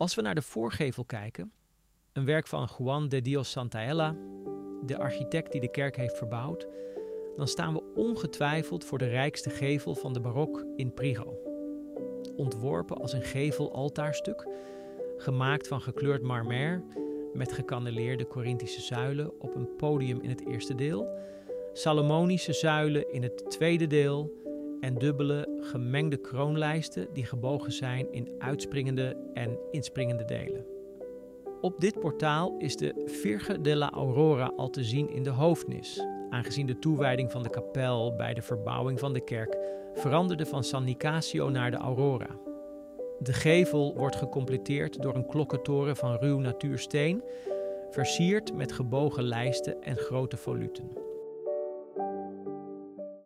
Als we naar de voorgevel kijken, een werk van Juan de Dios Santaella, de architect die de kerk heeft verbouwd, dan staan we ongetwijfeld voor de rijkste gevel van de barok in Priego. Ontworpen als een gevel-altaarstuk, gemaakt van gekleurd marmer met gecanneleerde Corinthische zuilen op een podium in het eerste deel, Salomonische zuilen in het tweede deel en dubbele gemengde kroonlijsten die gebogen zijn in uitspringende en inspringende delen. Op dit portaal is de Virgen de la Aurora al te zien in de hoofdnis, aangezien de toewijding van de kapel bij de verbouwing van de kerk veranderde van San Nicasio naar de Aurora. De gevel wordt gecompleteerd door een klokkentoren van ruw natuursteen, versierd met gebogen lijsten en grote voluten.